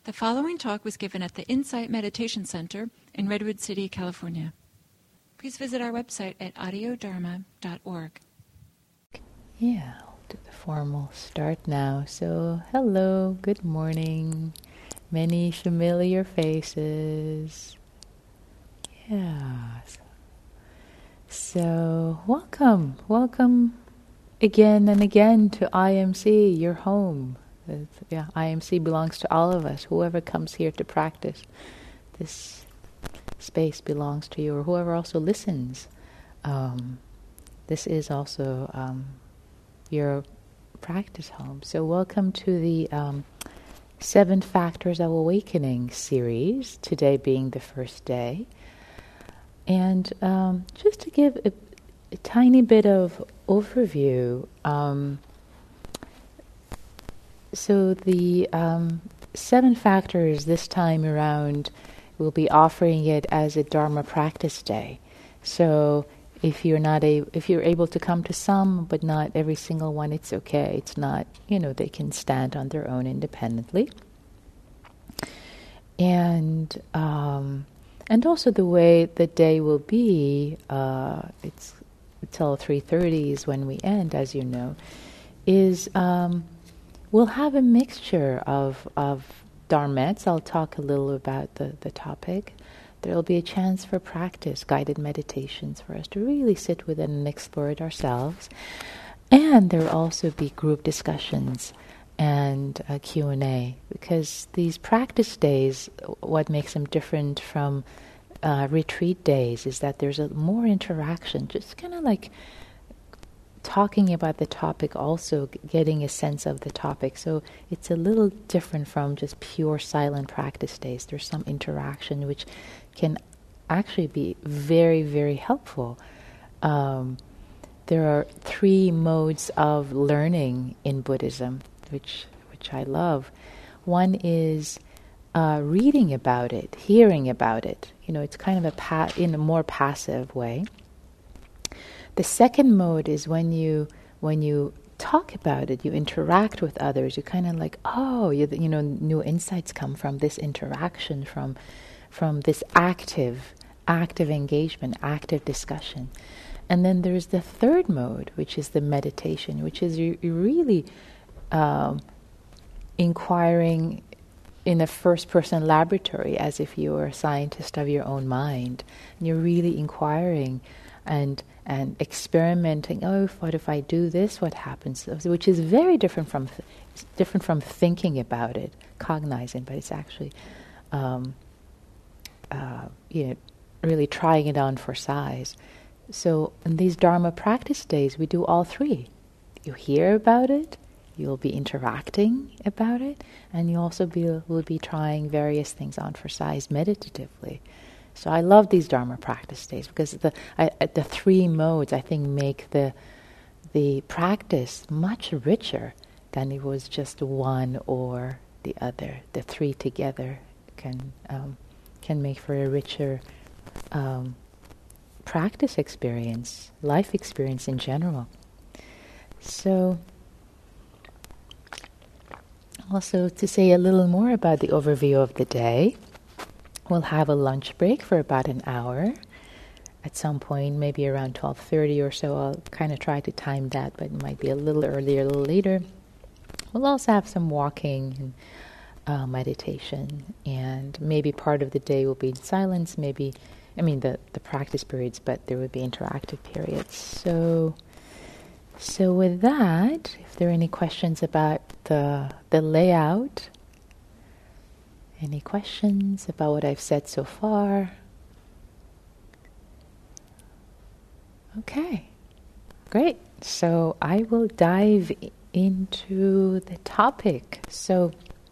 The following talk was given at the Insight Meditation Center in Redwood City, California. Please visit our website at audiodharma.org. Yeah, I'll do the formal start now. So, hello, good morning. Many familiar faces. Yeah. So, welcome again and again to IMC, your home. IMC belongs to all of us. Whoever comes here to practice, this space belongs to you, or whoever also listens. This is also your practice home. So welcome to the 7 Factors of Awakening series, today being the first day. And just to give a tiny bit of overview, so the 7 factors this time around, we'll be offering it as a Dharma practice day. So if you're able to come to some, but not every single one, it's okay. It's not, they can stand on their own independently. And also the way the day will be, it's until 3:30 is when we end, as you know, is we'll have a mixture of dharmets. I'll talk a little about the topic. There will be a chance for practice, guided meditations for us to really sit with it and explore it ourselves. And there will also be group discussions and Q&A, because these practice days, what makes them different from retreat days is that there's more interaction, just kind of like talking about the topic, also getting a sense of the topic. So it's a little different from just pure silent practice days. There's some interaction which can actually be very, very helpful. There are 3 modes of learning in Buddhism, which I love. One is reading about it, hearing about it. It's kind of in a more passive way. The second mode is when you talk about it, you interact with others. You kind of like, new insights come from this interaction, from this active engagement, active discussion. And then there's the third mode, which is the meditation, which is you really inquiring in a first-person laboratory, as if you were a scientist of your own mind. And you're really inquiring and experimenting. What if I do this? What happens? Which is very different from thinking about it, cognizing. But it's actually, really trying it on for size. So in these Dharma practice days, we do all 3. You hear about it, you'll be interacting about it, and you also will be trying various things on for size meditatively. So I love these Dharma practice days because the 3 modes, I think, make the practice much richer than it was just one or the other. The 3 together can make for a richer practice experience, life experience in general. So, also to say a little more about the overview of the day, we'll have a lunch break for about an hour. At some point, maybe around 12:30 or so, I'll kind of try to time that, but it might be a little earlier, a little later. We'll also have some walking and meditation, and maybe part of the day will be in silence, the practice periods, but there would be interactive periods. So with that, if there are any questions about the layout, any questions about what I've said so far? Okay, great. So I will dive into the topic. So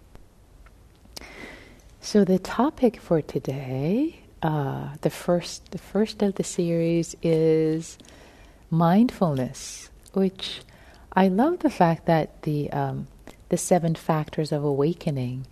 the topic for today, the first of the series, is mindfulness, which I love the fact that the 7 factors of awakening.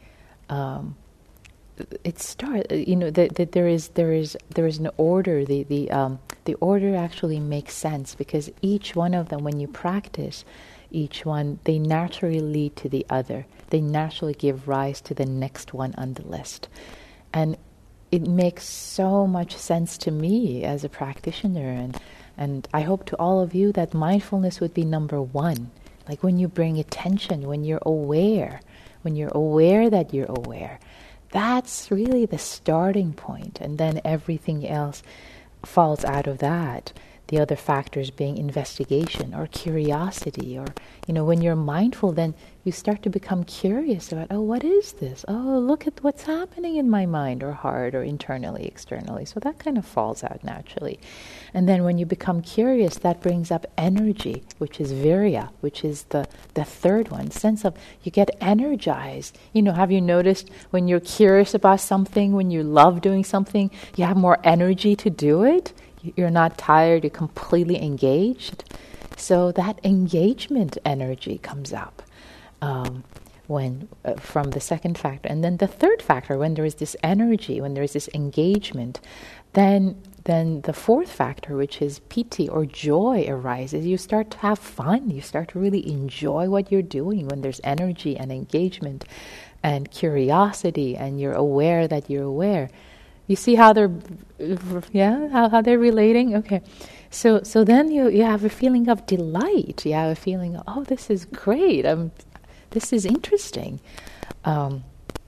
It starts. That there is an order. The order actually makes sense because each one of them, when you practice, each one, they naturally lead to the other. They naturally give rise to the next one on the list. And it makes so much sense to me as a practitioner, and I hope to all of you that mindfulness would be number one. Like when you bring attention, when you're aware that you're aware, that's really the starting point, and then everything else falls out of that. The other factors being investigation or curiosity, or when you're mindful, then you start to become curious about, oh, what is this? Oh, look at what's happening in my mind or heart or internally, externally. So that kind of falls out naturally. And then when you become curious, that brings up energy, which is virya, which is the third one, sense of you get energized. Have you noticed when you're curious about something, when you love doing something, you have more energy to do it? You're not tired, you're completely engaged. So that engagement energy comes up when from the second factor. And then the third factor, when there is this energy, when there is this engagement, then the fourth factor, which is piti or joy, arises. You start to have fun. You start to really enjoy what you're doing when there's energy and engagement and curiosity, and you're aware that you're aware. You see how they're, how they're relating? Okay. So then you have a feeling of delight. You have a feeling of, oh, this is great. This is interesting. And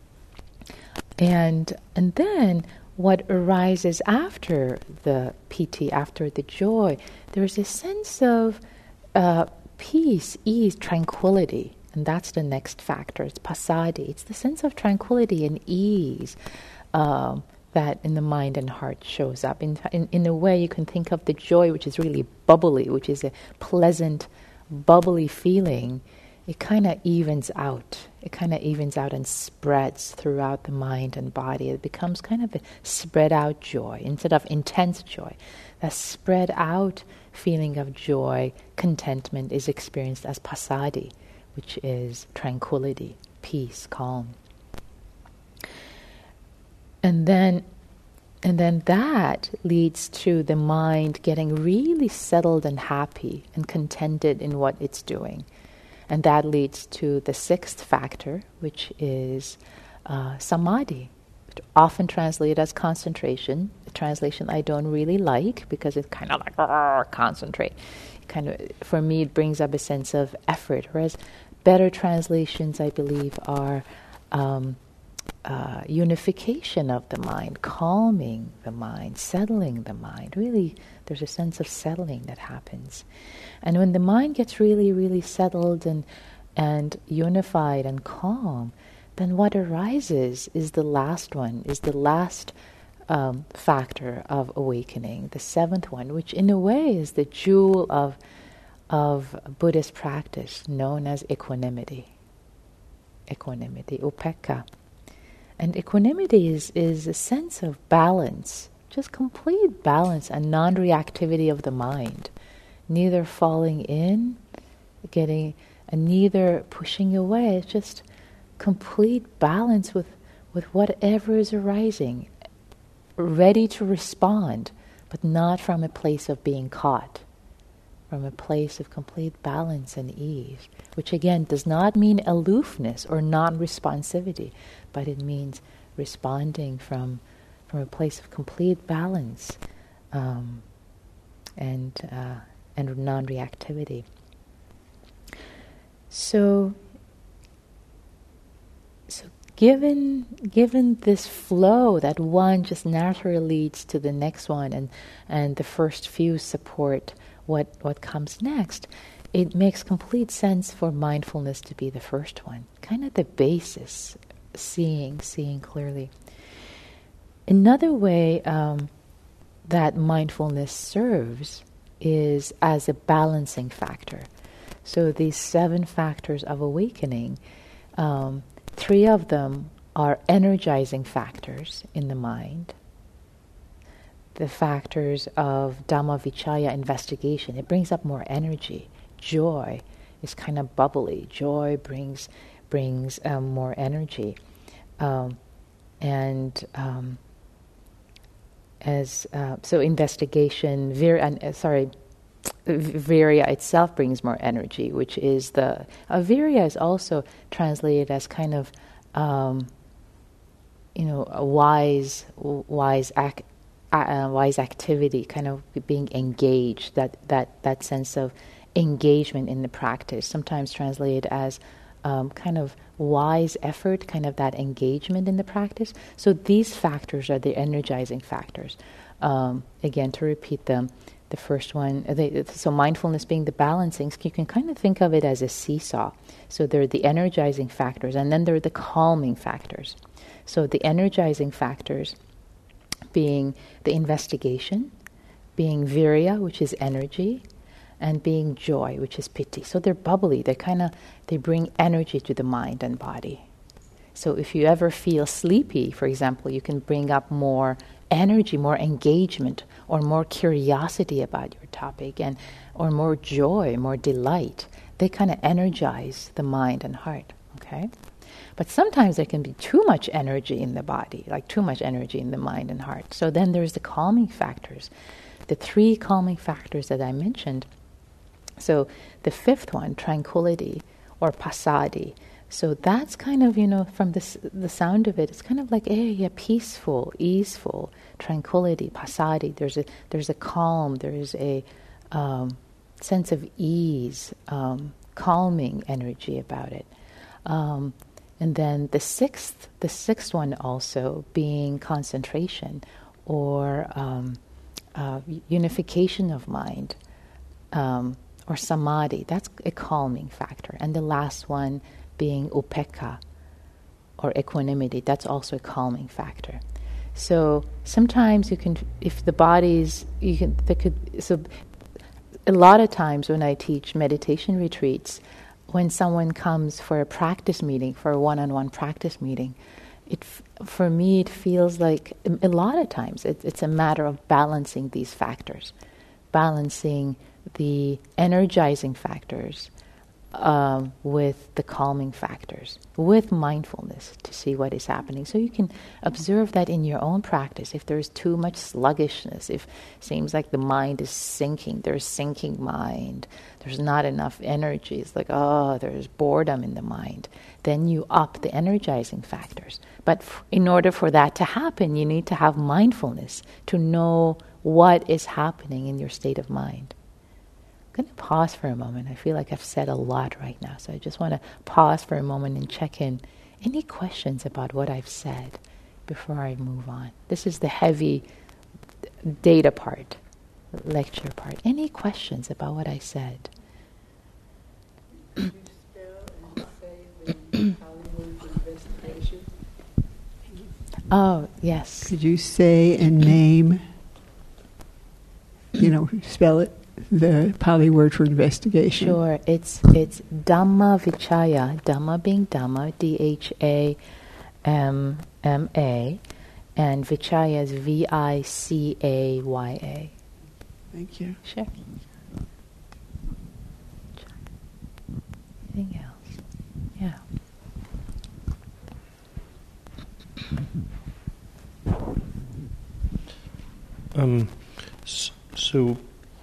then what arises after the piti, after the joy, there's a sense of peace, ease, tranquility. And that's the next factor. It's passaddhi. It's the sense of tranquility and ease that in the mind and heart shows up. In a way, you can think of the joy, which is really bubbly, which is a pleasant, bubbly feeling. It kind of evens out. It kind of evens out and spreads throughout the mind and body. It becomes kind of a spread out joy instead of intense joy. That spread out feeling of joy, contentment, is experienced as passaddhi, which is tranquility, peace, calm. And then that leads to the mind getting really settled and happy and contented in what it's doing. And that leads to the sixth factor, which is samadhi, often translated as concentration. A translation I don't really like because it's kind of like concentrate. For me, it brings up a sense of effort, whereas better translations, I believe, are unification of the mind, calming the mind, settling the mind. Really, there's a sense of settling that happens. And when the mind gets really, really settled and unified and calm, then what arises is the last one, is the last factor of awakening, the seventh one, which in a way is the jewel of Buddhist practice, known as equanimity. Equanimity, upekkha. And equanimity is a sense of balance, just complete balance and non-reactivity of the mind. Neither falling in, and neither pushing away. It's just complete balance with whatever is arising, ready to respond, but not from a place of being caught, from a place of complete balance and ease, which again does not mean aloofness or non-responsivity, but it means responding from a place of complete balance and non-reactivity. So given this flow that one just naturally leads to the next one, and the first few support what comes next, it makes complete sense for mindfulness to be the first one, kind of the basis, seeing clearly. Another way that mindfulness serves is as a balancing factor. So these 7 factors of awakening, 3 of them are energizing factors in the mind. The factors of Dhammavichaya, investigation, it brings up more energy. Joy is kind of bubbly. Joy brings more energy. So investigation, Virya itself brings more energy, which is Virya is also translated as kind of a wise activity, kind of being engaged. That sense of engagement in the practice, sometimes translated as kind of wise effort, kind of that engagement in the practice. So these factors are the energizing factors. Again, to repeat them. The first one, so mindfulness being the balancing, you can kind of think of it as a seesaw. So there are the energizing factors, and then there are the calming factors. So the energizing factors being the investigation, being virya, which is energy, and being joy, which is piti. So they're bubbly, they bring energy to the mind and body. So if you ever feel sleepy, for example, you can bring up more energy, more engagement, or more curiosity about your topic, or more joy, more delight. They kind of energize the mind and heart, okay? But sometimes there can be too much energy in the body, like too much energy in the mind and heart. So then there's the calming factors. The 3 calming factors that I mentioned. So the 5th one, tranquility or passaddhi. So that's kind of, from the sound of it, it's kind of like peaceful, easeful, tranquility, passaddhi. There's a calm, there's a sense of ease, calming energy about it. And then the sixth one also being concentration or unification of mind, or samadhi. That's a calming factor. And the last one being upekkha, or equanimity. That's also a calming factor. So sometimes you can, if the body's, so a lot of times when I teach meditation retreats, when someone comes for a practice meeting, for a one-on-one practice meeting, for me it feels like, a lot of times, it's a matter of balancing these factors, balancing the energizing factors with the calming factors, with mindfulness to see what is happening. So you can observe that in your own practice. If there's too much sluggishness, if it seems like the mind is sinking, there's sinking mind, there's not enough energy, it's like, there's boredom in the mind, then you up the energizing factors. But in order for that to happen, you need to have mindfulness to know what is happening in your state of mind. I'm going to pause for a moment. I feel like I've said a lot right now, so I just want to pause for a moment and check in. Any questions about what I've said before I move on? This is the heavy data part, lecture part. Any questions about what I said? Could you spell and say the Pali word for investigation? Oh, yes. Could you say and name, spell it? The Pali word for investigation. Sure, it's Dhamma Vichaya, Dhamma being Dhamma, Dhama, and Vichaya is Vicaya. Thank you. Sure. Anything else? Yeah. So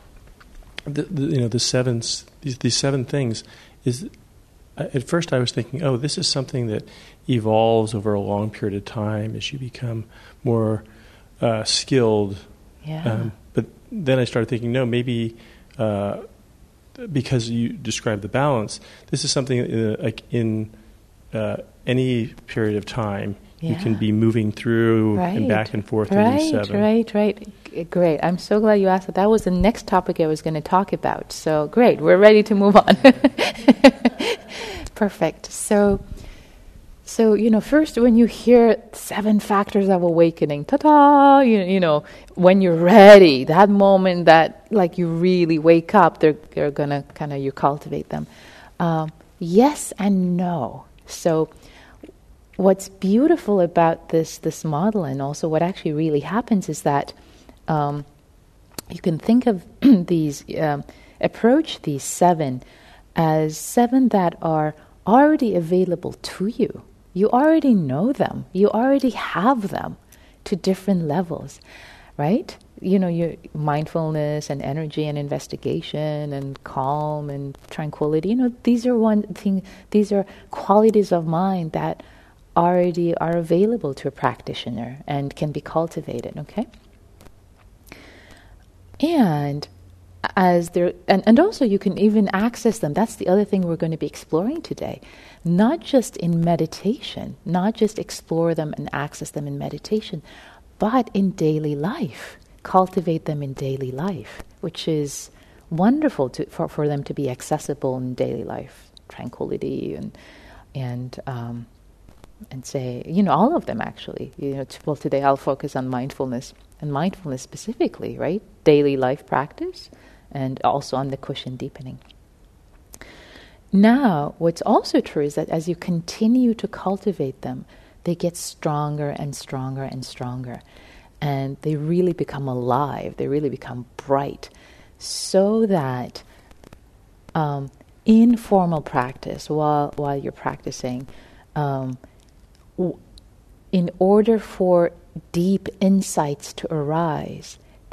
these 7 things is. At first, I was thinking, this is something that evolves over a long period of time as you become more skilled. Yeah. But then I started thinking, no, maybe because you described the balance, this is something like in any period of time. You can be moving through and back and forth through these 7. Right. Great. I'm so glad you asked that. That was the next topic I was going to talk about. So great. We're ready to move on. Perfect. So first when you hear 7 factors of awakening, ta-da, when you're ready, that moment that like you really wake up, they're going to kind of, you cultivate them. Yes and no. So what's beautiful about this model, and also what actually really happens, is that you can think of these, approach these 7 as 7 that are already available to you. You already know them. You already have them to different levels, right? your mindfulness and energy and investigation and calm and tranquility. These are qualities of mind that already are available to a practitioner and can be cultivated. Okay, and and also you can even access them. That's the other thing we're going to be exploring today. Not just in meditation, not just explore them and access them in meditation, but in daily life. Cultivate them in daily life, which is wonderful for them to be accessible in daily life. Tranquility and say, all of them actually. Well, today I'll focus on mindfulness, and mindfulness specifically, right? Daily life practice, and also on the cushion deepening. Now, what's also true is that as you continue to cultivate them, they get stronger and stronger and stronger. And they really become alive, they really become bright. So that in formal practice, while you're practicing, in order for deep insights to arise,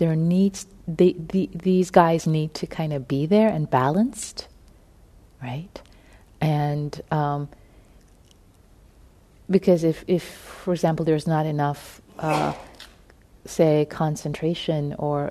these guys need to kind of be there and balanced, right? And because if, for example, there's not enough, say, concentration or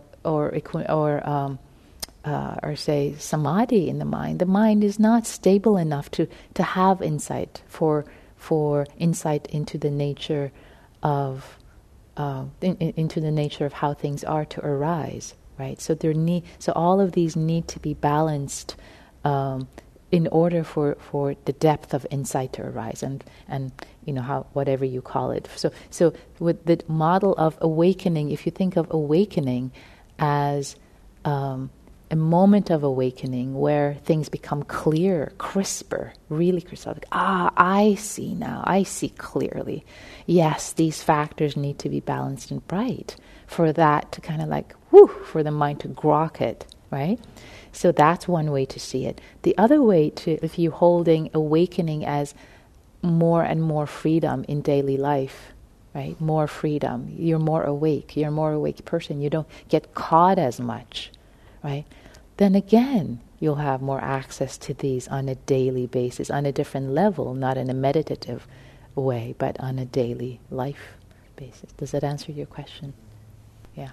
say samadhi in the mind is not stable enough to have insight for insight into the nature of into the nature of how things are to arise, right? So all of these need to be balanced in order for the depth of insight to arise, and how, whatever you call it. So with the model of awakening, if you think of awakening as a moment of awakening where things become clear, crisper, really crisp. Like, I see now. I see clearly. Yes, these factors need to be balanced and bright for that to kind of for the mind to grok it, right? So that's one way to see it. The other way if you're holding awakening as more and more freedom in daily life, right? More freedom. You're more awake. You're a more awake person. You don't get caught as much, right? Then again, you'll have more access to these on a daily basis, on a different level, not in a meditative way, but on a daily life basis. Does that answer your question? Yeah.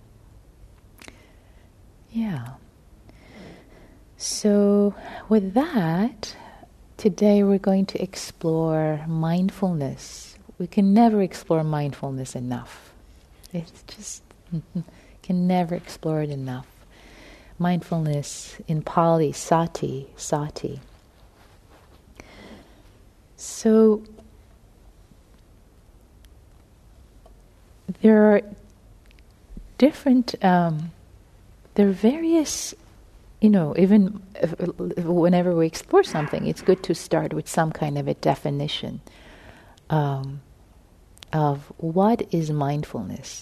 Yeah. So with that, today we're going to explore mindfulness. We can never explore mindfulness enough. It's just, can never explore it enough. Mindfulness in Pali, sati. So there are different, there are various, even whenever we explore something, it's good to start with some kind of a definition of what is mindfulness.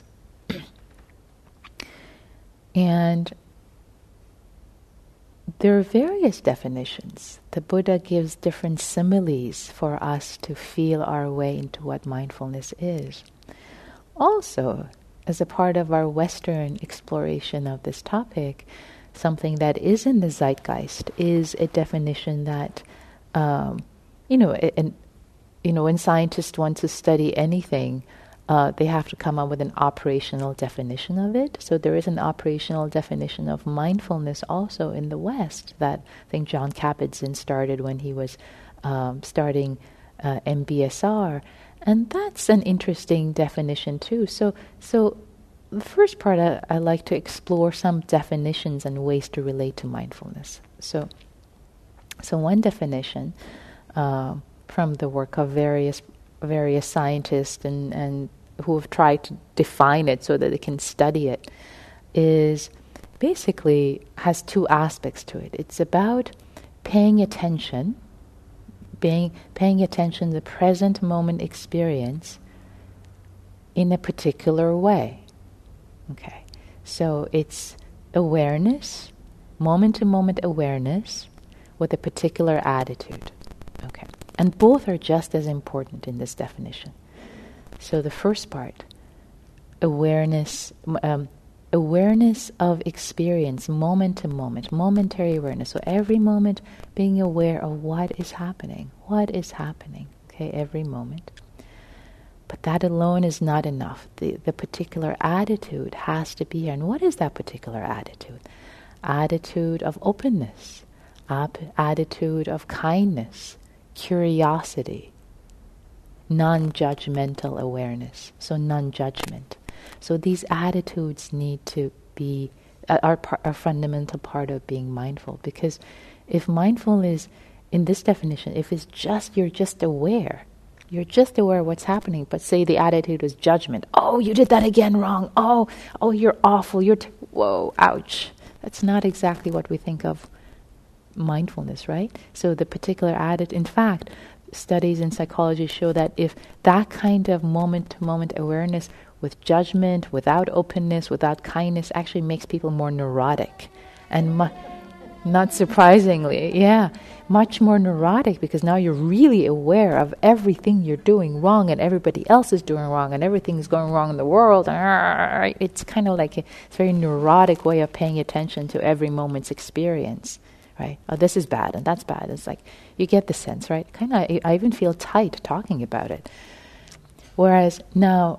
And there are various definitions. The Buddha gives different similes for us to feel our way into what mindfulness is. Also, as a part of our Western exploration of this topic, something that is in the zeitgeist is a definition that, when scientists want to study anything, they have to come up with an operational definition of it. So there is an operational definition of mindfulness also in the West that I think Jon Kabat-Zinn started when he was starting MBSR. And that's an interesting definition too. So the first part, I like to explore some definitions and ways to relate to mindfulness. So one definition from the work of various scientists and who have tried to define it so that they can study it is basically has two aspects to it. It's about paying attention to the present moment experience in a particular way. Okay, so it's awareness, moment-to-moment awareness with a particular attitude. Okay, and both are just as important in this definition. So the first part, awareness awareness of experience, moment to moment, momentary awareness. So every moment being aware of what is happening, okay, every moment. But that alone is not enough. The particular attitude has to be here. And what is that particular attitude? Attitude of openness, attitude of kindness, curiosity, non-judgmental awareness. So non-judgment. So these attitudes need to be are a fundamental part of being mindful. Because if mindful is, in this definition, if it's just you're just aware of what's happening, but say the attitude is judgment. Oh, you did that again wrong. Oh, you're awful. Whoa, ouch. That's not exactly what we think of mindfulness, right? So the particular attitude, in fact, studies in psychology show that if that kind of moment-to-moment awareness with judgment, without openness, without kindness, actually makes people more neurotic. And not surprisingly, much more neurotic, because now you're really aware of everything you're doing wrong and everybody else is doing wrong and everything's going wrong in the world. It's kind of like a very neurotic way of paying attention to every moment's experience, right? Oh, this is bad and that's bad. It's like, you get the sense, right? I even feel tight talking about it. Whereas now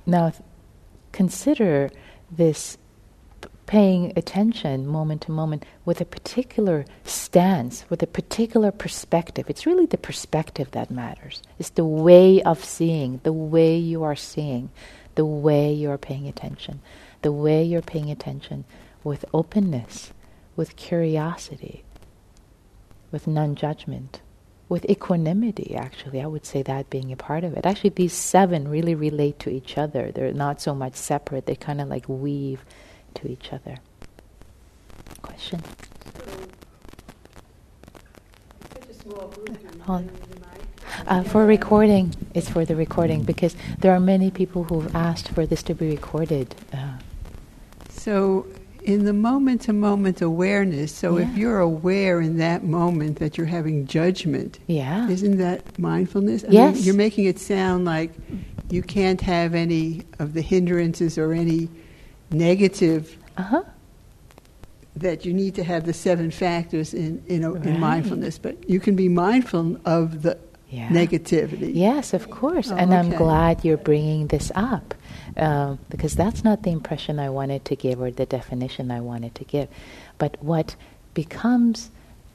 consider this paying attention moment to moment with a particular stance, with a particular perspective. It's really the perspective that matters. It's the way of seeing, the way you are seeing, the way you are paying attention, the way you're paying attention with openness, with curiosity, with non-judgment, with equanimity, actually. I would say that being a part of it. Actually, these 7 really relate to each other. They're not so much separate. They kind of like weave to each other. Question? Such a small group. For recording, it's for the recording, because there are many people who've asked for this to be recorded. So in the moment-to-moment awareness, if you're aware in that moment that you're having judgment, isn't that mindfulness? Yes. I mean, you're making it sound like you can't have any of the hindrances or any negative, that you need to have the 7 factors in mindfulness, but you can be mindful of the negativity. Yes, of course. And I'm glad you're bringing this up, because that's not the impression I wanted to give or the definition I wanted to give. But what becomes,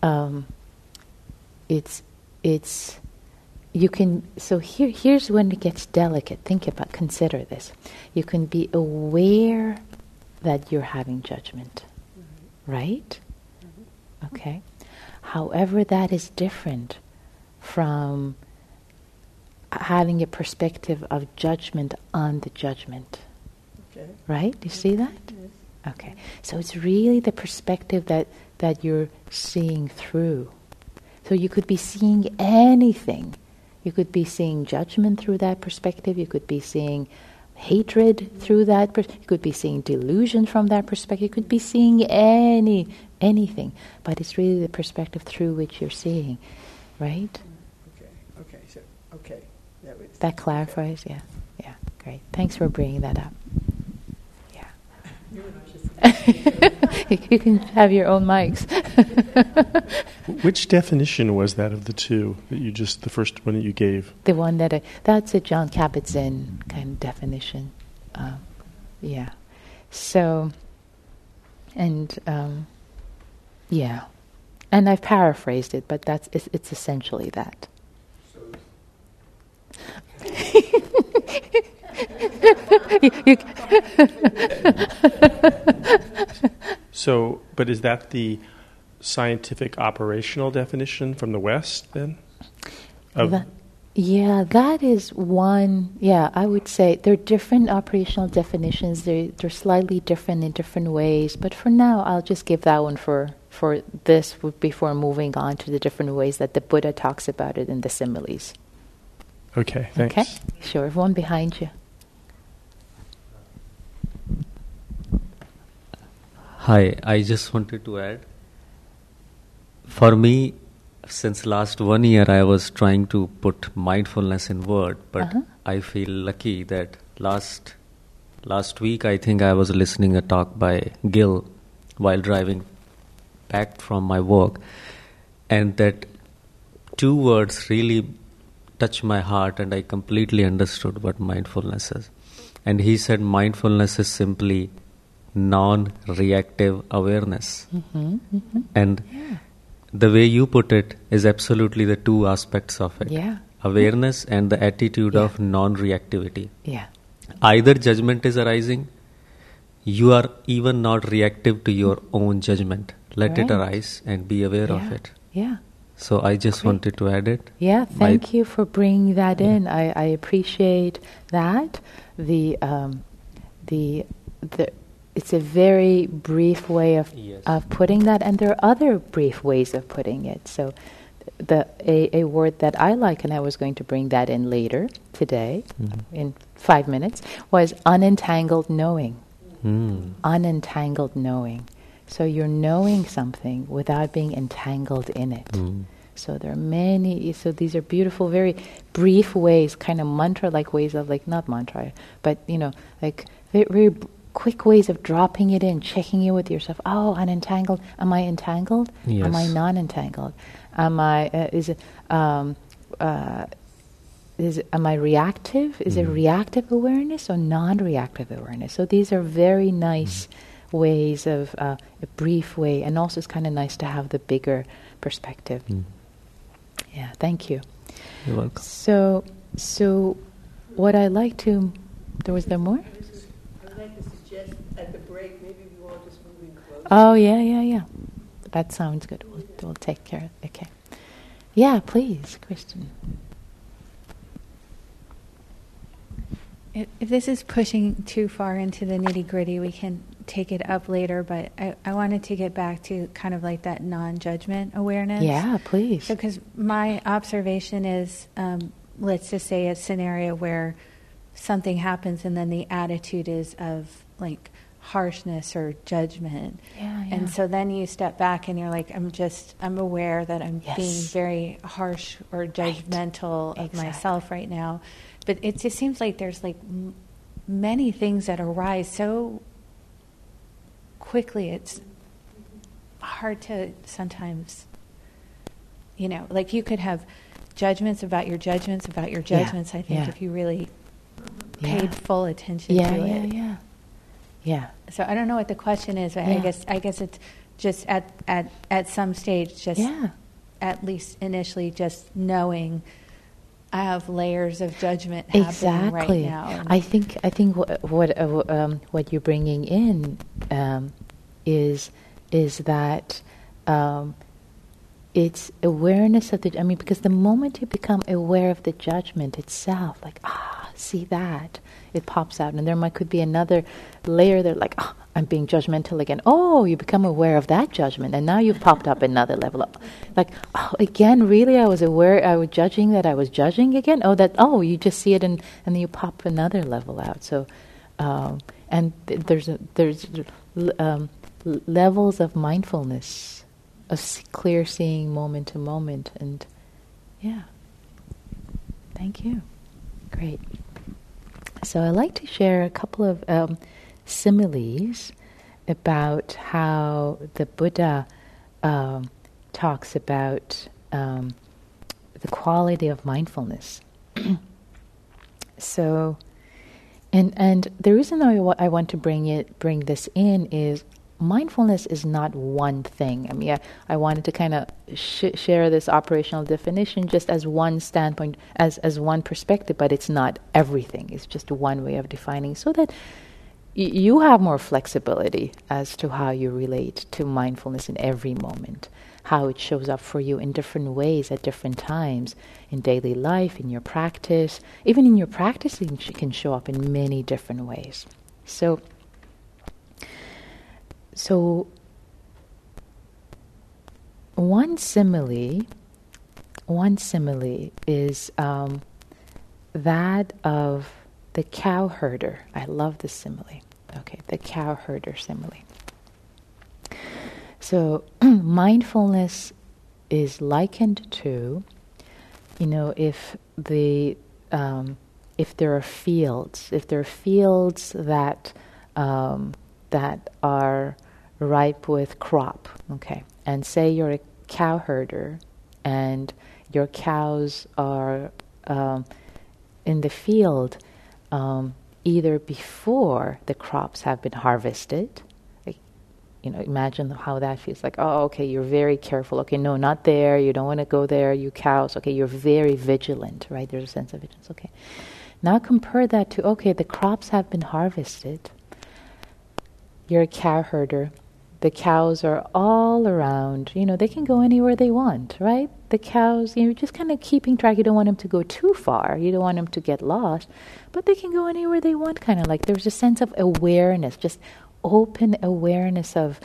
you can, so here's when it gets delicate. Consider this. You can be aware that you're having judgment, right? Okay. However, that is different from having a perspective of judgment on the judgment. Okay. Right? You see that? Yes. Okay. So it's really the perspective that you're seeing through. So you could be seeing anything. You could be seeing judgment through that perspective. You could be seeing hatred through that perspective. You could be seeing delusion from that perspective. You could be seeing anything. But it's really the perspective through which you're seeing. Right? Okay. That clarifies, yeah, great. Thanks for bringing that up. Yeah. You can have your own mics. Which definition was that of the 2 that you just, the first one that you gave? The one that's a Jon Kabat-Zinn kind of definition. So, and and I've paraphrased it, but it's essentially that. So, but is that the scientific operational definition from the West then? That is one. Yeah, I would say there are different operational definitions. They're slightly different in different ways. But for now, I'll just give that one for this before moving on to the different ways that the Buddha talks about it in the similes. Okay, thanks. Okay, sure. One behind you. Hi, I just wanted to add. For me, since last 1 year, I was trying to put mindfulness in word, but I feel lucky that last last week, I think I was listening a talk by Gil while driving back from my work, and that 2 words really touched my heart, and I completely understood what mindfulness is. And he said mindfulness is simply non-reactive awareness. And the way you put it is absolutely the 2 aspects of it. Awareness and the attitude of non-reactivity. Either judgment is arising, you are even not reactive to your own judgment. Let it arise and be aware of it. So I just wanted to add it. Thank you for bringing that in. I appreciate that. It's a very brief way of putting that, and there are other brief ways of putting it. So a word that I like, and I was going to bring that in later today, in 5 minutes, was unentangled knowing. Unentangled knowing. So you're knowing something without being entangled in it. So there are many, so these are beautiful, very brief ways, kind of mantra-like ways of, like, not mantra, but, like very, very quick ways of dropping it in, checking in with yourself. Oh, unentangled. Am I entangled? Am I non-entangled? Am I, am I reactive? Is it reactive awareness or non-reactive awareness? So these are very nice ways of a brief way, and also it's kind of nice to have the bigger perspective. Yeah, thank you. You're welcome. So what I like to, was there more? I'd like to suggest at the break, maybe we all just moving closer. Oh, yeah. That sounds good. We'll take care of it. Okay. Yeah, please, Kristen. If this is pushing too far into the nitty-gritty, we can take it up later, but I wanted to get back to kind of like that non-judgment awareness. Yeah, please. So, because my observation is, let's just say a scenario where something happens and then the attitude is of like harshness or judgment. And so then you step back and you're like, I'm aware that I'm being very harsh or judgmental of myself right now. But it just seems like there's like many things that arise so quickly, it's hard to sometimes, like you could have judgments about your judgments about your judgments, I think, if you really paid full attention to it. Yeah. So I don't know what the question is, but I guess it's just at some stage, just at least initially, just knowing I have layers of judgment happening right now. I think what you're bringing in is that it's awareness of the. Because the moment you become aware of the judgment itself, like see that, it pops out, and there could be another layer there, like I'm being judgmental again. Oh, you become aware of that judgment, and now you've popped up another level up. Like, again, really, I was aware, I was judging that I was judging again. You just see it, and then you pop another level out. So, and there's levels of mindfulness, of clear seeing moment to moment, and thank you. Great. So I like to share a couple of similes about how the Buddha talks about the quality of mindfulness. So, and the reason I want to bring this in is mindfulness is not one thing. I wanted to kind of share this operational definition just as one standpoint, as one perspective, but it's not everything. It's just one way of defining, so that you have more flexibility as to how you relate to mindfulness in every moment, how it shows up for you in different ways at different times, in daily life, in your practice. Even in your practice, it can show up in many different ways. So one simile is that of the cow herder. I love this simile. Okay, the cow herder simile. So mindfulness is likened to, if the if there are fields that that are ripe with crop, okay, and say you're a cow herder and your cows are in the field either before the crops have been harvested. Imagine how that feels. Like, oh, okay, you're very careful. Okay, no, not there. You don't want to go there, you cows. Okay, you're very vigilant, right? There's a sense of vigilance. Okay. Now compare that to, okay, the crops have been harvested. You're a cow herder. The cows are all around. They can go anywhere they want, right? The cows, you're just kind of keeping track. You don't want them to go too far. You don't want them to get lost. But they can go anywhere they want, kind of like there's a sense of awareness, just open awareness of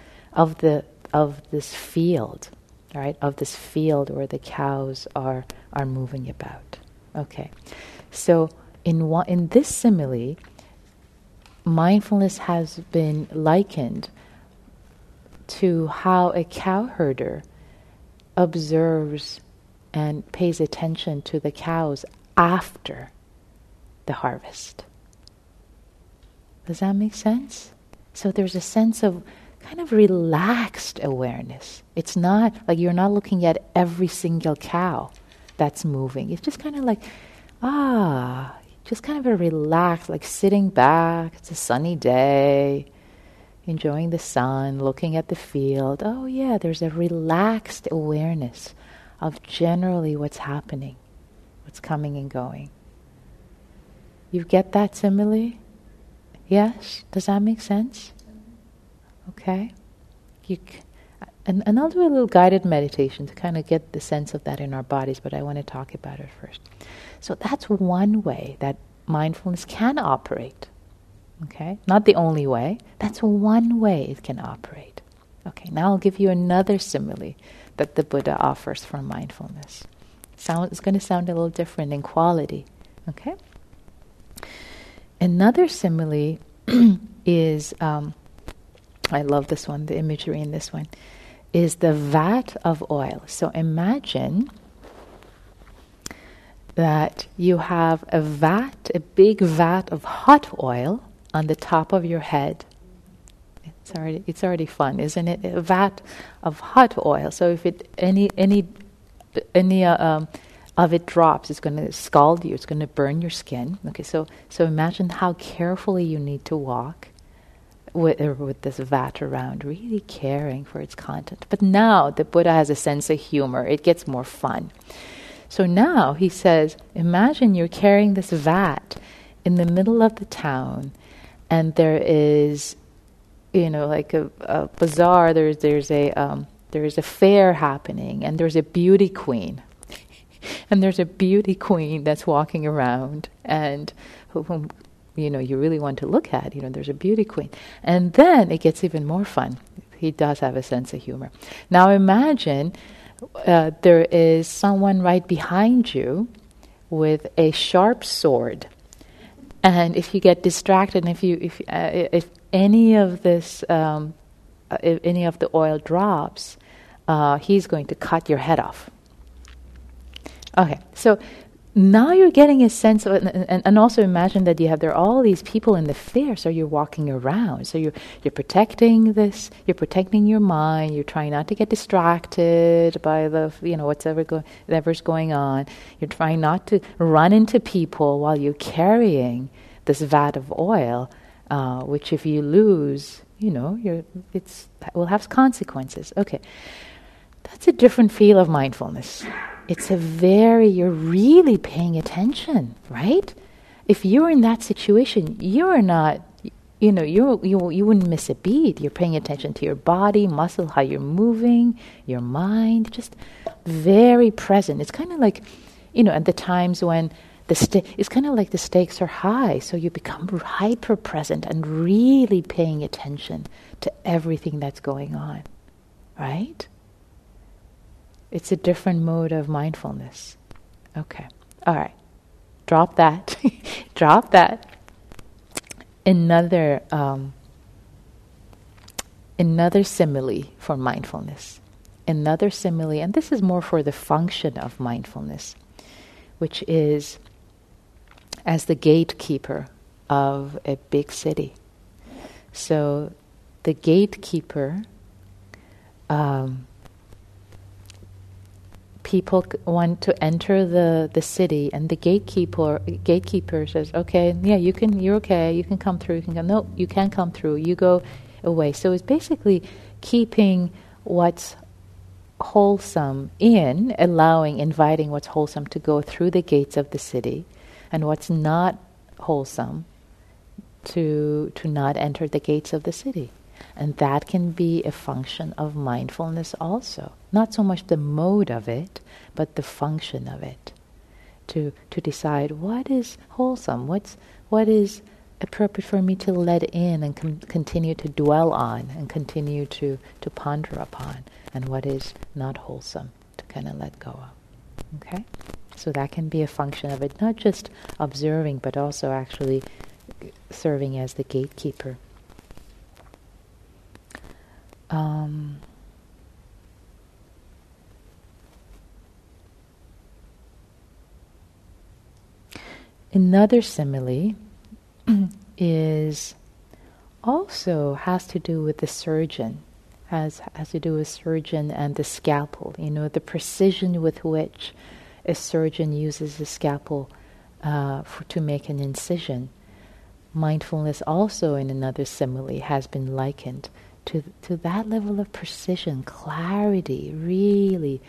this field, right? Of this field where the cows are moving about. Okay, so in this simile, mindfulness has been likened to how a cow herder observes and pays attention to the cows after the harvest. Does that make sense? So there's a sense of kind of relaxed awareness. It's not like you're not looking at every single cow that's moving. It's just kind of like, just kind of a relaxed, like sitting back. It's a sunny day, enjoying the sun, looking at the field. Oh yeah, there's a relaxed awareness of generally what's happening, what's coming and going. You get that simile? Yes? Does that make sense? Okay. And I'll do a little guided meditation to kind of get the sense of that in our bodies, but I want to talk about it first. So that's one way that mindfulness can operate. Okay? Not the only way. That's one way it can operate. Okay, now I'll give you another simile that the Buddha offers for mindfulness. It's going to sound a little different in quality. Okay? Another simile is, I love this one, the imagery in this one, is the vat of oil. So imagine that you have a big vat of hot oil on the top of your head. It's already fun, isn't it? A vat of hot oil. So if any of it drops, it's going to scald you. It's going to burn your skin. Okay, so imagine how carefully you need to walk with this vat around, really caring for its content. But now the Buddha has a sense of humor. It gets more fun. So now he says, imagine you're carrying this vat in the middle of the town, and there is, like a bazaar. There's a fair happening, and there's a beauty queen. And there's a beauty queen that's walking around, and whom you really want to look at. There's a beauty queen. And then it gets even more fun. He does have a sense of humor. Now imagine there is someone right behind you with a sharp sword. And if you get distracted, and if any of this, if any of the oil drops, he's going to cut your head off. Okay, so now you're getting a sense of, and also imagine that there are all these people in the fair, so you're walking around, so you're protecting this, you're protecting your mind, you're trying not to get distracted by the, whatever's going on, you're trying not to run into people while you're carrying this vat of oil, which if you lose, it will have consequences. Okay, that's a different feel of mindfulness. You're really paying attention, right? If you're in that situation, you're not, you wouldn't miss a beat. You're paying attention to your body, muscle, how you're moving, your mind, just very present. It's kind of like, at the times when it's kind of like the stakes are high, so you become hyper present and really paying attention to everything that's going on, right? It's a different mode of mindfulness. Okay. All right. Drop that. Drop that. Another simile for mindfulness. Another simile, and this is more for the function of mindfulness, which is as the gatekeeper of a big city. So the gatekeeper, people want to enter the city, and the gatekeeper says, "Okay, yeah, you're okay. You can come through. You can come. No, you can't come through. You go away." So it's basically keeping what's wholesome in, inviting what's wholesome to go through the gates of the city, and what's not wholesome to not enter the gates of the city. And that can be a function of mindfulness also. Not so much the mode of it, but the function of it. To decide what is wholesome, what is appropriate for me to let in and continue to dwell on and continue to ponder upon, and what is not wholesome to kind of let go of. Okay? So that can be a function of it, not just observing, but also actually serving as the gatekeeper. Another simile has to do with the surgeon, has to do with surgeon and the scalpel. The precision with which a surgeon uses the scalpel to make an incision. Mindfulness also, in another simile, has been likened to that level of precision, clarity, really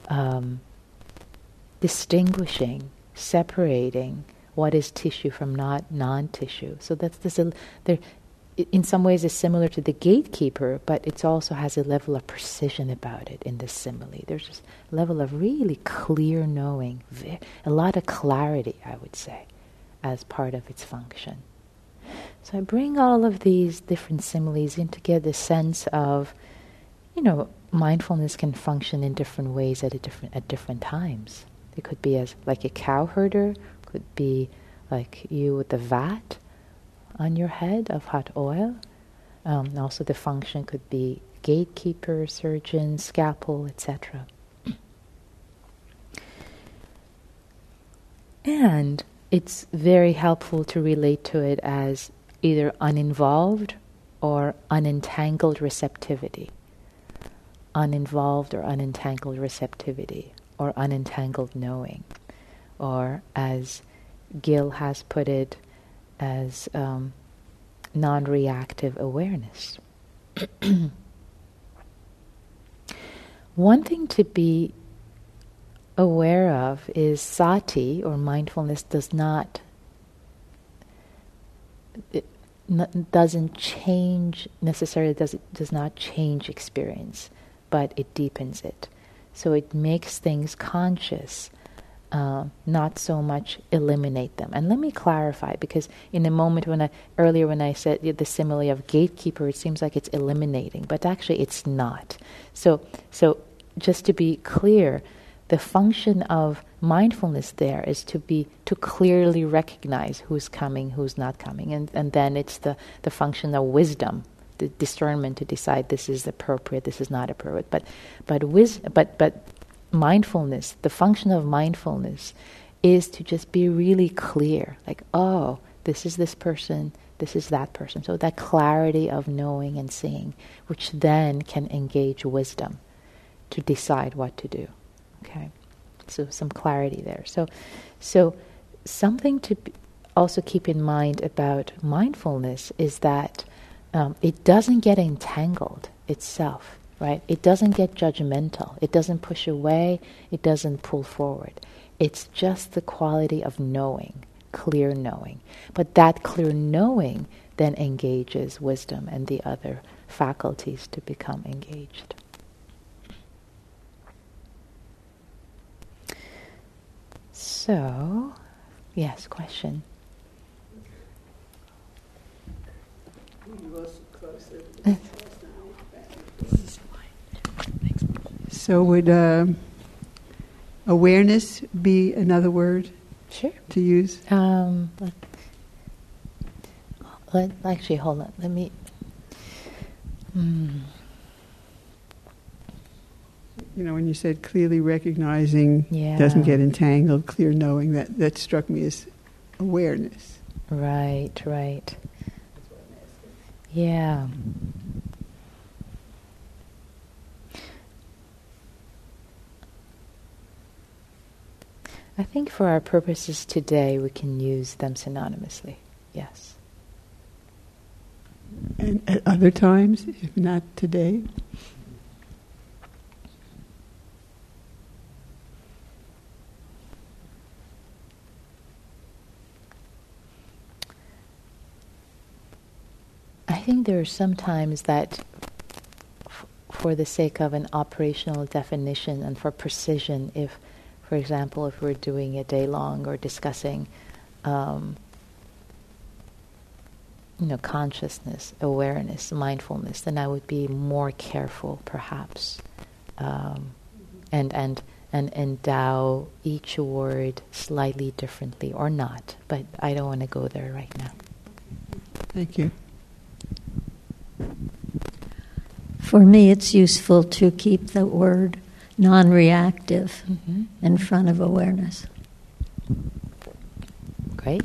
distinguishing, separating what is tissue from non-tissue. So in some ways is similar to the gatekeeper, but it also has a level of precision about it in this simile. There's this level of really clear knowing, a lot of clarity, I would say, as part of its function. So I bring all of these different similes in to get the sense of, mindfulness can function in different ways at different times. It could be as like a cow herder, could be like you with the vat on your head of hot oil. Also the function could be gatekeeper, surgeon, scalpel, etc. And it's very helpful to relate to it as either uninvolved or unentangled receptivity. Uninvolved or unentangled receptivity, or unentangled knowing. Or as Gil has put it, as non-reactive awareness. One thing to be aware of is sati, or mindfulness, doesn't change necessarily, does not change experience, but it deepens it. So it makes things conscious, not so much eliminate them. And let me clarify, because in a moment earlier when I said the simile of gatekeeper, it seems like it's eliminating, but actually it's not. So just to be clear, the function of mindfulness there is to clearly recognize who's coming, who's not coming, and then it's the function of wisdom, the discernment to decide this is appropriate, this is not appropriate. But mindfulness, the function of mindfulness is to just be really clear, like, oh, this is this person, this is that person. So that clarity of knowing and seeing, which then can engage wisdom to decide what to do. Okay, so some clarity there. So something to also keep in mind about mindfulness is that it doesn't get entangled itself, right? It doesn't get judgmental. It doesn't push away. It doesn't pull forward. It's just the quality of knowing, clear knowing. But that clear knowing then engages wisdom and the other faculties to become engaged. So, yes, question. So would awareness be another word? Sure. To use? Actually, hold on. Let me... when you said clearly recognizing, doesn't get entangled, clear knowing, that struck me as awareness. Right. Yeah. I think for our purposes today, we can use them synonymously. Yes. And at other times, if not today? I think there are some times that for the sake of an operational definition and for precision, if, for example, if we're doing a day long or discussing consciousness, awareness, mindfulness, then I would be more careful, perhaps, and endow each word slightly differently, or not. But I don't want to go there right now. Thank you. For me, it's useful to keep the word non-reactive in front of awareness. Great.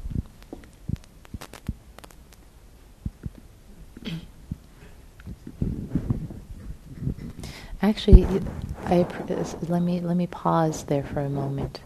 Actually, let me pause there for a moment.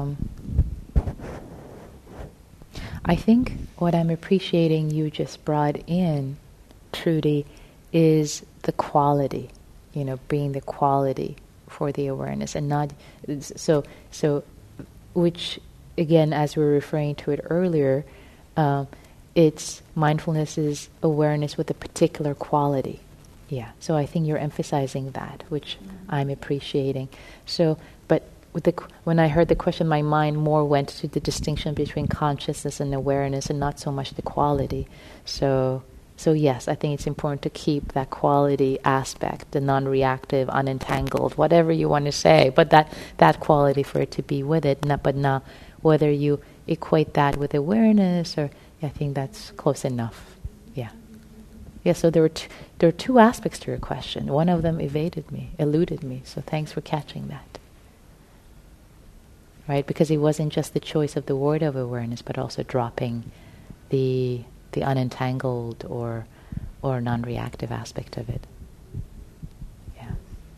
I think what I'm appreciating you just brought in, Trudy, is the quality. Being the quality for the awareness, and not so. Which again, as we were referring to it earlier, it's mindfulness is awareness with a particular quality. Yeah, so I think you're emphasizing that, which I'm appreciating. So, but when I heard the question, my mind more went to the distinction between consciousness and awareness, and not so much the quality. So yes, I think it's important to keep that quality aspect, the non-reactive, unentangled, whatever you want to say, but that quality for it to be with it. But now, whether you equate that with awareness, or I think that's close enough. Yeah. Yeah, so there are two aspects to your question. One of them eluded me. So thanks for catching that. Right, because it wasn't just the choice of the word of awareness, but also dropping the unentangled or non-reactive aspect of it. Yeah.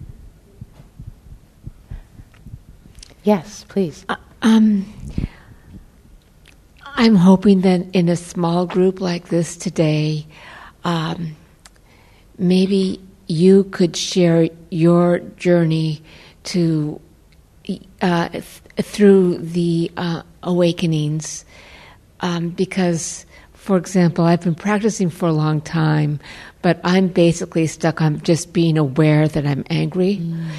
Yes, please. I'm hoping that in a small group like this today, maybe you could share your journey to through the awakenings, because, for example, I've been practicing for a long time, but I'm basically stuck on just being aware that I'm angry,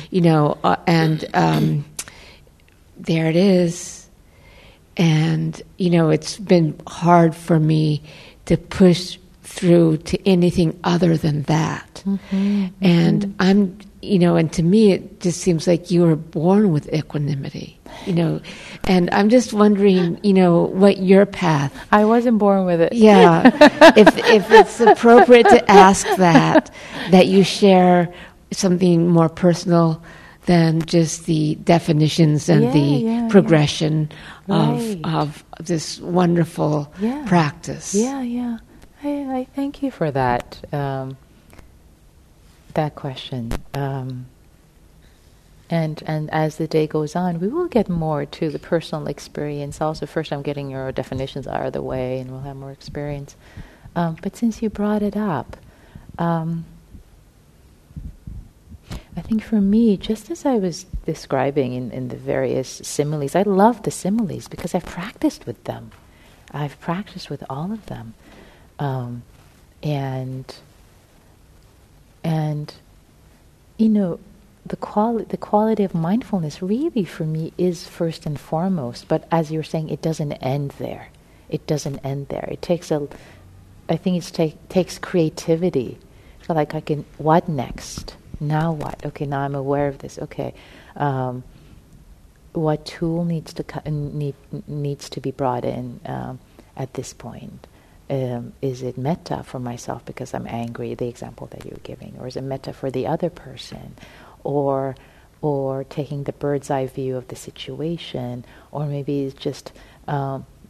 and there it is. And, it's been hard for me to push through to anything other than that. And I'm, and to me it just sees like you were born with equanimity, and I'm just wondering, what your path. I wasn't born with it. Yeah. if it's appropriate to ask that you share something more personal than just the definitions and the progression of this wonderful practice. Yeah. I thank you for that question. And as the day goes on, we will get more to the personal experience. Also, first I'm getting your definitions out of the way, and we'll have more experience. But since you brought it up, I think for me, just as I was describing in the various similes, I love the similes because I've practiced with them. I've practiced with all of them. The quality of mindfulness really for me is first and foremost, but as you're saying, it doesn't end there. It takes takes creativity. So what next? Now what? Okay, now I'm aware of this. Okay, what tool needs to be brought in at this point? Is it metta for myself because I'm angry, the example that you're giving, or is it metta for the other person, or taking the bird's eye view of the situation, or maybe it's just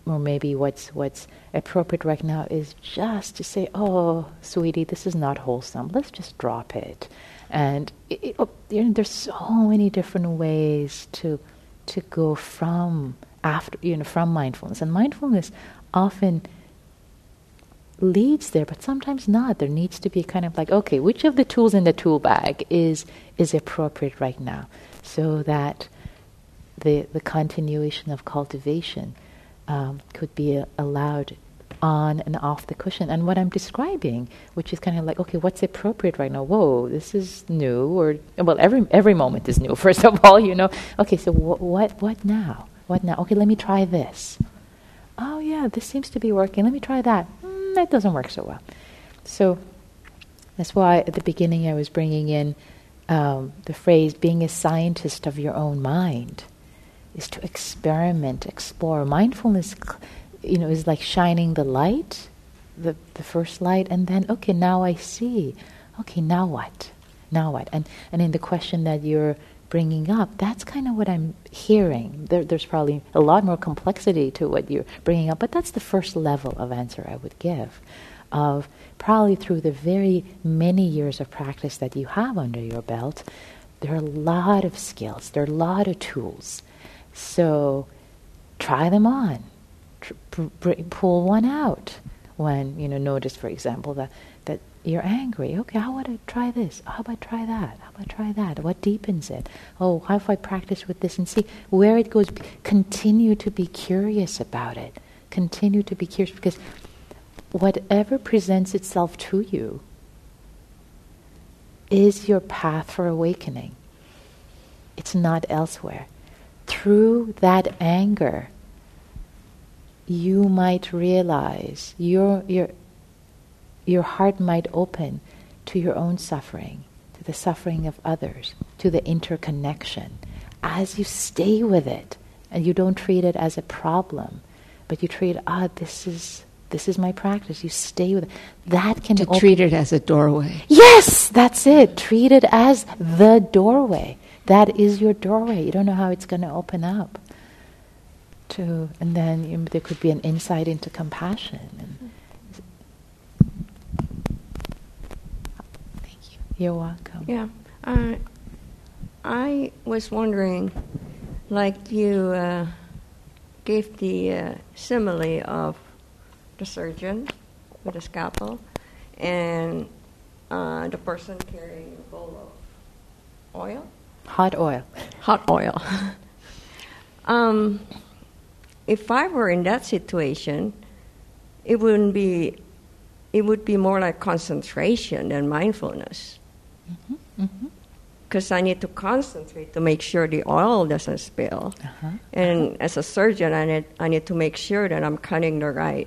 maybe what's appropriate right now is just to say, "Oh, sweetie, this is not wholesome. Let's just drop it." And there's so many different ways to go from mindfulness, and mindfulness often leads there, but sometimes not. There needs to be kind of like, okay, which of the tools in the tool bag is appropriate right now, so that the continuation of cultivation could be allowed on and off the cushion. And what I'm describing, which is kind of like, okay, what's appropriate right now? Whoa, this is new, or well, every moment is new. First of all, Okay, so what now? What now? Okay, let me try this. Oh yeah, this seems to be working. Let me try that. That doesn't work so well. So that's why at the beginning I was bringing in the phrase, being a scientist of your own mind, is to experiment, explore. Mindfulness, is like shining the light, the first light, and then, okay, now I see. Okay, now what? Now what? And in the question that you're bringing up, that's kind of what I'm hearing. There's probably a lot more complexity to what you're bringing up, but that's the first level of answer I would give. Of probably through the very many years of practice that you have under your belt, there are a lot of skills, there are a lot of tools. So try them on. Pull one out when, notice, for example, that you're angry. Okay, how about I try this? How about I try that? How about I try that? What deepens it? Oh, how if I practice with this and see where it goes? Continue to be curious about it. Continue to be curious, because whatever presents itself to you is your path for awakening. It's not elsewhere. Through that anger, you might realize your heart might open to your own suffering, to the suffering of others, to the interconnection. As you stay with it, and you don't treat it as a problem, but you treat, this is my practice. You stay with it. That can treat it as a doorway. Yes, that's it. Treat it as the doorway. That is your doorway. You don't know how it's going to open up. And then there could be an insight into compassion. Thank you. You're welcome. Yeah. I was wondering, like you gave the simile of the surgeon with a scalpel and the person carrying a bowl of oil. Hot oil. Hot oil. If I were in that situation, it would be more like concentration than mindfulness. Because I need to concentrate to make sure the oil doesn't spill. And as a surgeon, I need to make sure that I'm cutting the right.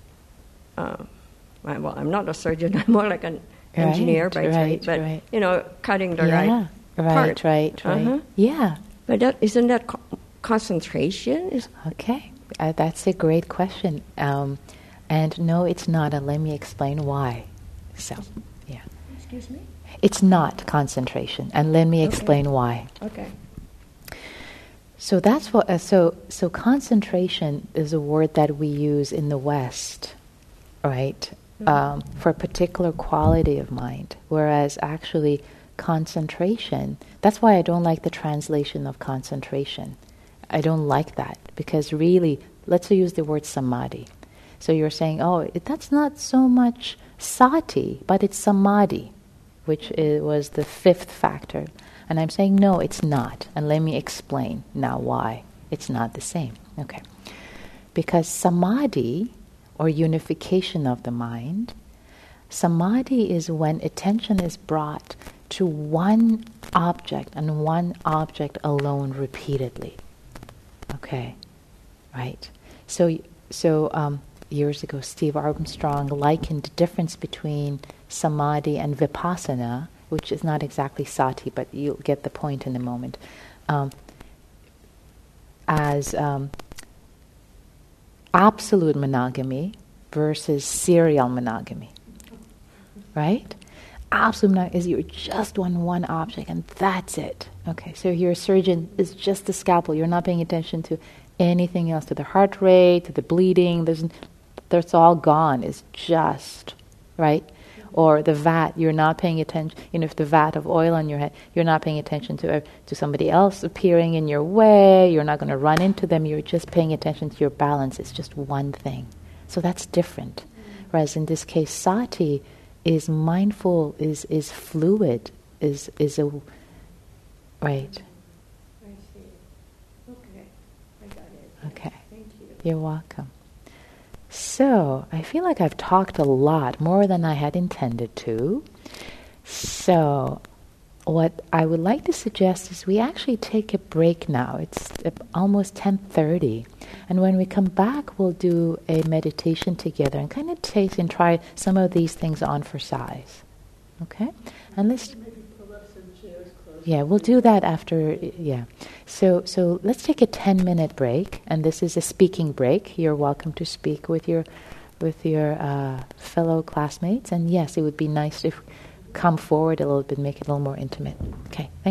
Well, I'm not a surgeon. I'm more like an engineer by trade. But cutting the right part. Right. Yeah. But isn't that concentration? Okay, that's a great question. And no, it's not, and let me explain why. So, yeah. Excuse me? It's not concentration, and let me explain why. Okay. So that's what. So concentration is a word that we use in the West, right? For a particular quality of mind, whereas actually concentration. That's why I don't like the translation of concentration. I don't like that, because really, let's use the word samadhi. So you're saying, that's not so much sati, but it's samadhi, which was the fifth factor. And I'm saying, no, it's not. And let me explain now why it's not the same. Okay. Because samadhi, or unification of the mind, samadhi is when attention is brought to one object and one object alone repeatedly. Okay, right. So years ago, Steve Armstrong likened the difference between samadhi and vipassana, which is not exactly sati, but you'll get the point in a moment, as absolute monogamy versus serial monogamy. Right? Absolute monogamy is you're just one object and that's it. Okay, so your surgeon is just the scalpel. You're not paying attention to anything else, to the heart rate, to the bleeding. That's all gone. It's just, right? Or the vat, you're not paying attention. If the vat of oil on your head, you're not paying attention to somebody else appearing in your way. You're not going to run into them. You're just paying attention to your balance. It's just one thing. So that's different. Whereas in this case, sati is mindful, is fluid, is a right. I see. Okay, I got it. Okay. Thank you. You're welcome. So, I feel like I've talked a lot, more than I had intended to. So, what I would like to suggest is we actually take a break now. It's almost 10:30. And when we come back, we'll do a meditation together and kind of taste and try some of these things on for size. Okay? And let's... Yeah, we'll do that after, yeah. So let's take a 10-minute break, and this is a speaking break. You're welcome to speak with your fellow classmates, and yes, it would be nice to come forward a little bit, make it a little more intimate. Okay, thank you.